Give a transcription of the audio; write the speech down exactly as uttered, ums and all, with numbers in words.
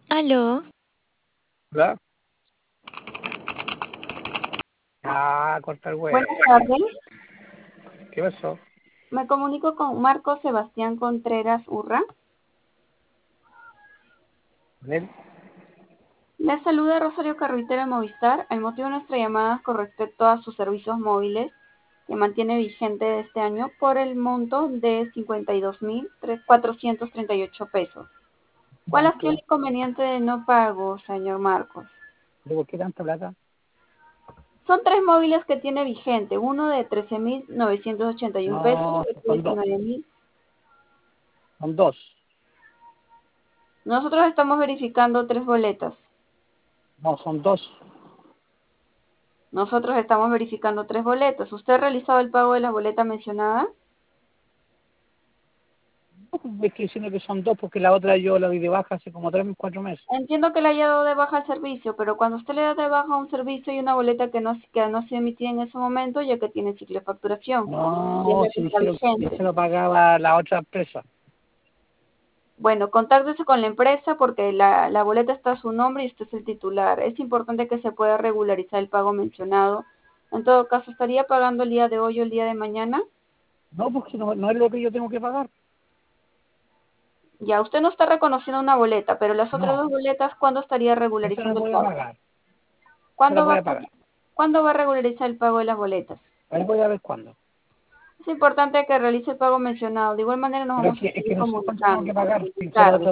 Aló, ¿Verdad? Ah, corta el huevo. buenas tardes. ¿Qué pasó? Me comunico con Marco Sebastián Contreras Urra. ¿Ven? Les saluda Rosario Carruitera de Movistar. El motivo de nuestra llamada es con respecto a sus servicios móviles que mantiene vigente este año por el monto de cincuenta y dos mil cuatrocientos treinta y ocho pesos. ¿Cuál ha sido el ¿Cuánto? inconveniente de no pago, señor Marcos? ¿De por qué tanta plata? Son tres móviles que tiene vigente, uno de trece mil novecientos ochenta y uno pesos, No, otro de son dos. diecinueve mil. Son dos. Nosotros estamos verificando tres boletas. No, son dos. Nosotros estamos verificando tres boletas. ¿Usted ha realizado el pago de la boleta mencionada? No, pues, es que diciendo que son dos porque la otra yo la di de baja hace como tres, cuatro meses. Entiendo que le haya dado de baja el servicio, pero cuando usted le da de baja un servicio hay una boleta que no, que no se emitía en ese momento ya que tiene ciclo de facturación y es No, la que si está dijeron que vigente. se lo pagaba la otra empresa. Bueno, contáctese con la empresa porque la, la boleta está a su nombre y usted es el titular. Es importante que se pueda regularizar el pago mencionado. En todo caso, ¿estaría pagando el día de hoy o el día de mañana? No, porque no, no es lo que yo tengo que pagar. Ya, usted no está reconociendo una boleta, pero las otras No, dos boletas, ¿cuándo estaría eso no regularizando el voy a pago? pagar. Se lo ¿Cuándo va, voy a a pagar. ¿Cuándo va a regularizar el pago de las boletas? Ahí voy a ver cuándo. Es importante que realice el pago mencionado. De igual manera nos Pero es vamos a que, es seguir que no sé cuánto tengo que comunicando para pagar. Si fue la indicarle. otra